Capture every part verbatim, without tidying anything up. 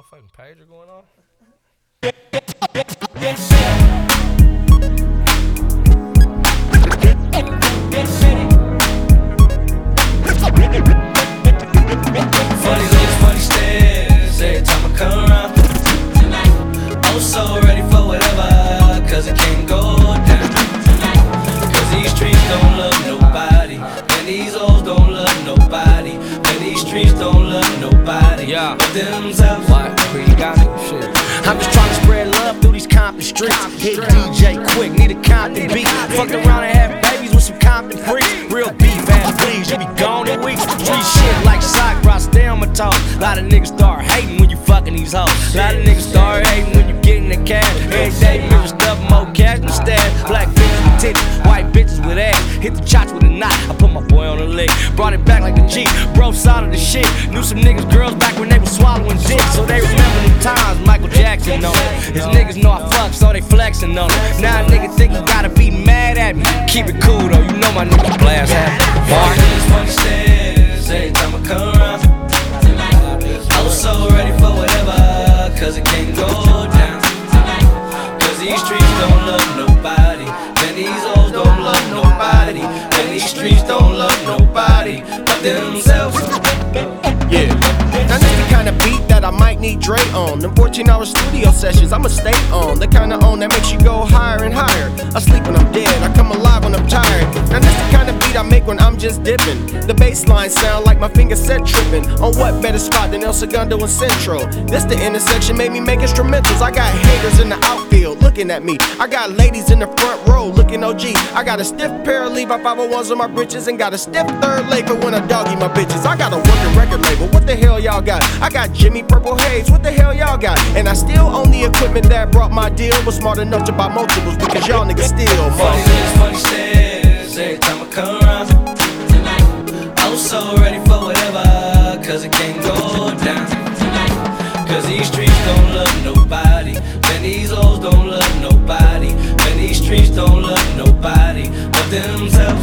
motherfucking pager going off? Funny looks, funny stares every time I come around. I'm so ready for whatever, cause it can't go down. Cause these streets don't love nobody, and these hoes don't love nobody, and these streets don't love nobody Yeah. but themselves. What? Where you got me? Shit. I'm just trying to spread love through these Compton streets. Hit D J quick, need a Compton beat. Fucked around and had babies with some Compton freaks. Real beef ass please, you be gone in weeks. Street shit like sock bro, stay on my toes. Lot of niggas start hating when you fucking these hoes. Lot of niggas start hating when you getting the cash. Every day mirror stuff, more cash instead. Black bitches with titties, white bitches with ass. Hit the chops with a knot, I put my boy on the leg. Brought it back like a G, bro side of the shit. Knew some niggas girls back when they was swallowing dick. So they remember them times, Michael Jackson on it. His niggas know I fuck, so they flexing on it. Now a nigga think you gotta be mad at me. Keep it cool though, you know my niggas blast happy. Funny looks, funny stares every time I come around. I was so ready for whatever, cause it can't go down. Cause these streets don't love nobody, and these hoes don't love nobody, and these streets don't love nobody but themselves. Yeah. Now this the kind of beat that I might need Dre on. Them fourteen hour studio sessions I'ma stay on. The kind of on that makes you go higher and higher. I sleep when I'm dead, I come alive when I'm tired. Now this the kind of beat I make when I'm just dipping. The bass line sound like my finger set tripping. On what better spot than El Segundo and Central? This the intersection made me make instrumentals. I got haters in the outfield looking at me. I got ladies in the front row looking O G. I got a stiff pair of Levi five oh ones on my britches, and got a stiff third leg for when I doggy my bitches. I got a working record label, what the hell y'all got? I got Jimmy Purple Haze, what the hell y'all got? And I still own the equipment that brought my deal. Was smart enough to buy multiples because y'all niggas steal. Funny looks, funny stares every time I come around. I was so ready for whatever, cause it can't go down. Cause these streets don't love nobody, and these hoes don't love nobody, and these streets don't love nobody but themselves.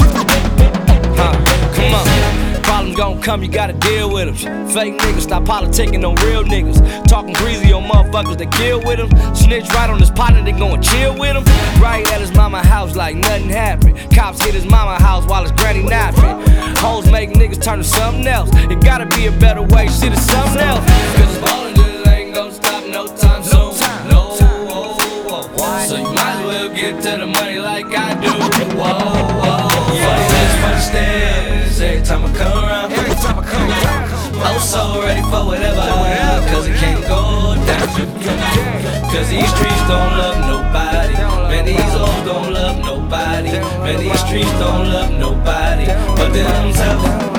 Huh, come on. Problems gon' come, you gotta deal with them. Fake niggas, stop politicking on real niggas. Talking greasy on motherfuckers that kill with them. Snitch right on his partner, they gon' chill with him. Right at his mama house like nothing happened. Cops hit his mama house while his granny napping. Hoes make niggas turn to something else. It gotta be a better way, shit is something else. Cause ballin' just ain't gon' stop no time soon. No, whoa, whoa. So you might as well get to the money like I do. Whoa, whoa. Funny looks, funny stares every time I come around. Every time I come around, I was so ready for whatever, cause it can't go down. Cause these streets don't love nobody, man, these hoes don't love nobody, man, these streets don't love nobody but themselves.